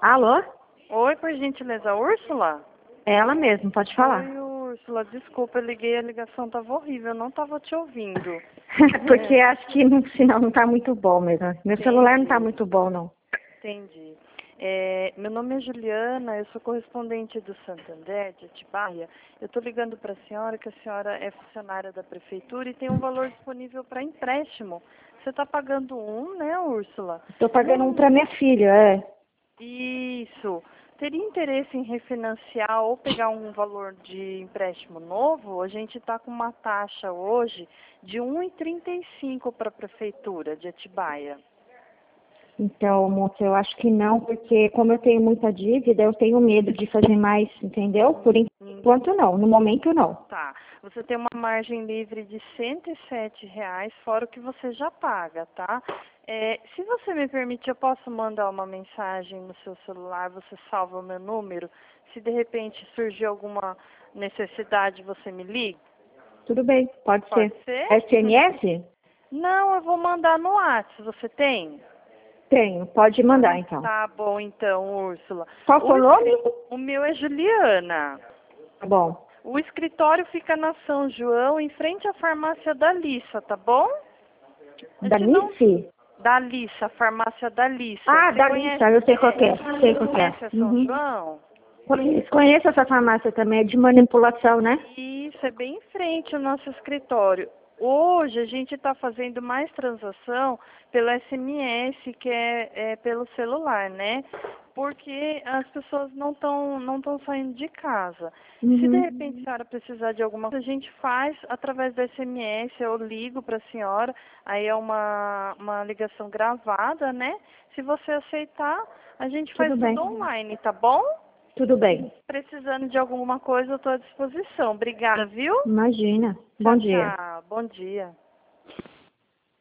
Alô? Oi, por gentileza, Úrsula? Ela mesmo, pode falar. Oi, Úrsula, desculpa, eu liguei, a ligação tava horrível, eu não tava te ouvindo. Porque acho que o sinal não tá muito bom mesmo. Meu celular não tá muito bom, não. Entendi. Meu nome é Juliana, eu sou correspondente do Santander, de Atibaia. Eu estou ligando para a senhora, que a senhora é funcionária da prefeitura e tem um valor disponível para empréstimo. Você está pagando né, Úrsula? Tô pagando um pra minha filha, é. Isso. Teria interesse em refinanciar ou pegar um valor de empréstimo novo? A gente está com uma taxa hoje de 1,35 para a prefeitura de Atibaia. Então, moça, eu acho que não, porque como eu tenho muita dívida, eu tenho medo de fazer mais, entendeu? Por enquanto não, no momento não. Tá. Você tem uma margem livre de R$ 107, fora o que você já paga, tá? Se você me permite, eu posso mandar uma mensagem no seu celular, você salva o meu número. Se de repente surgir alguma necessidade, você me liga? Tudo bem, pode ser. Pode ser? SMS? Não, eu vou mandar no WhatsApp. Você tem? Tenho, pode mandar então. Tá bom, então, Úrsula. Qual foi o nome? O meu é Juliana. Tá bom. O escritório fica na São João, em frente à farmácia da Lissa, tá bom? Da Nice? Da Lissa, a farmácia da Lissa. Ah, Você da conhece? Lissa, eu sei qual que é. Sei qual que é. Conhece a São João? Conheço essa farmácia também, é de manipulação, né? Isso, é bem em frente ao nosso escritório. Hoje a gente está fazendo mais transação pelo SMS, que é pelo celular, né? Porque as pessoas não tão saindo de casa. Se de repente a senhora precisar de alguma coisa, a gente faz através do SMS, eu ligo para a senhora, aí é uma ligação gravada, né? Se você aceitar, a gente faz tudo online, tá bom? Tudo bem. Precisando de alguma coisa, eu estou à disposição. Obrigada, viu? Imagina. Bom dia. Tchau. Bom dia.